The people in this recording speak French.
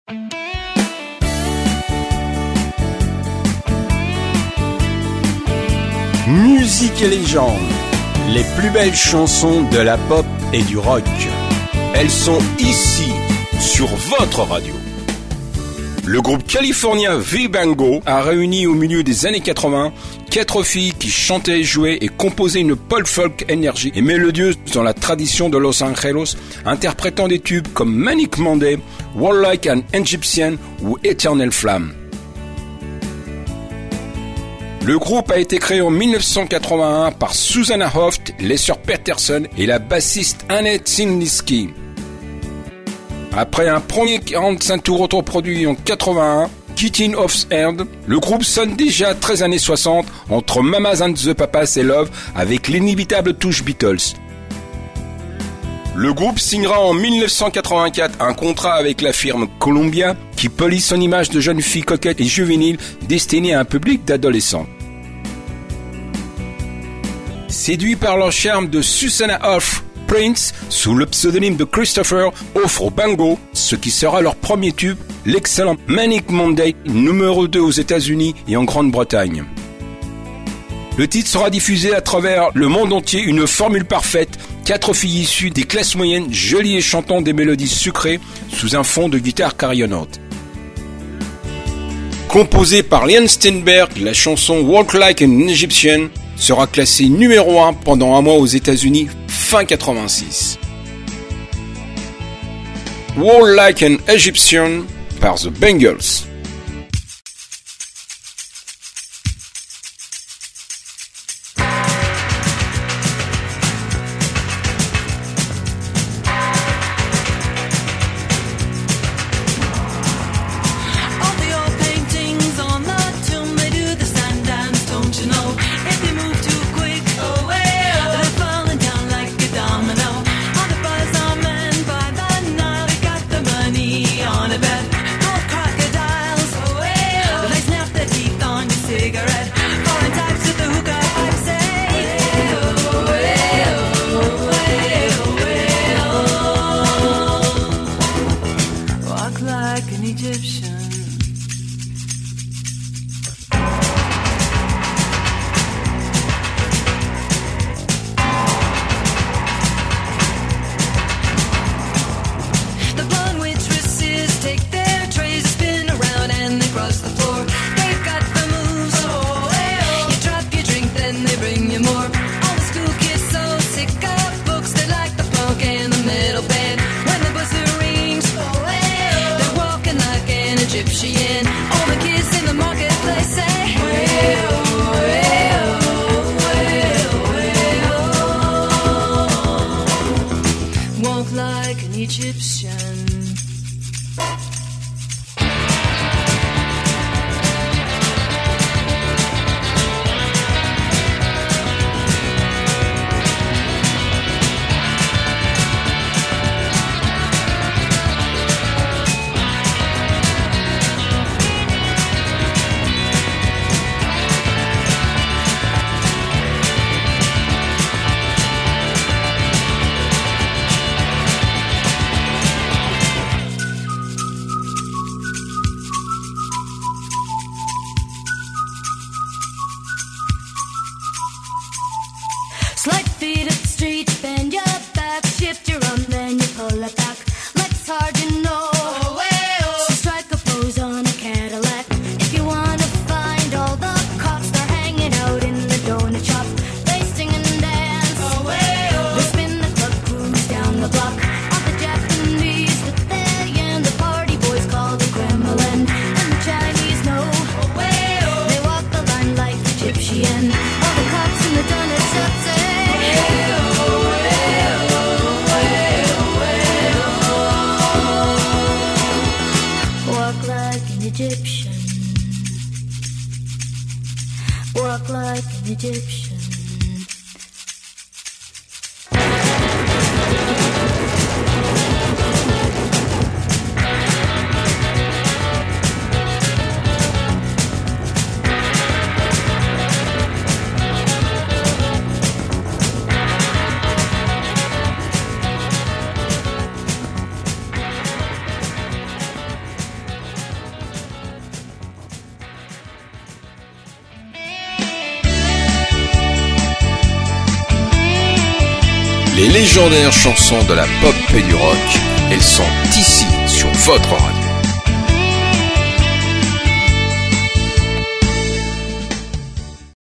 Musique et légende, les plus belles chansons de la pop et du rock. Elles sont ici, sur votre radio. Le groupe californien V-Bango a réuni au milieu des années 80 4 filles qui chantaient, jouaient et composaient une pop folk énergique et mélodieuse dans la tradition de Los Angeles, interprétant des tubes comme Manic Monday, Walk Like an Egyptian ou Eternal Flame. Le groupe a été créé en 1981 par Susanna Hoffs, les sœurs Peterson et la bassiste Annette Siniski. Après un premier 45 tours autoproduit en 81, Kicking Off Hand, le groupe sonne déjà très années 60 entre Mamas and the Papas et Love avec l'inébitable touche Beatles. Le groupe signera en 1984 un contrat avec la firme Columbia qui polie son image de jeune fille coquette et juvénile destinée à un public d'adolescents. Séduit par leur charme de Susanna Hoffs, Prince, sous le pseudonyme de Christopher, offre au Bango ce qui sera leur premier tube, l'excellent Manic Monday, numéro 2 aux États-Unis et en Grande-Bretagne. Le titre sera diffusé à travers le monde entier, une formule parfaite, 4 filles issues des classes moyennes, jolies et chantant des mélodies sucrées sous un fond de guitare carillonnante. Composée par Liam Steinberg, la chanson Walk Like an Egyptian sera classée numéro 1 pendant un mois aux États-Unis fin 86. Walk Like an Egyptian par The Bangles. Walk like an Egyptian. Les légendaires chansons de la pop et du rock, elles sont ici sur votre radio.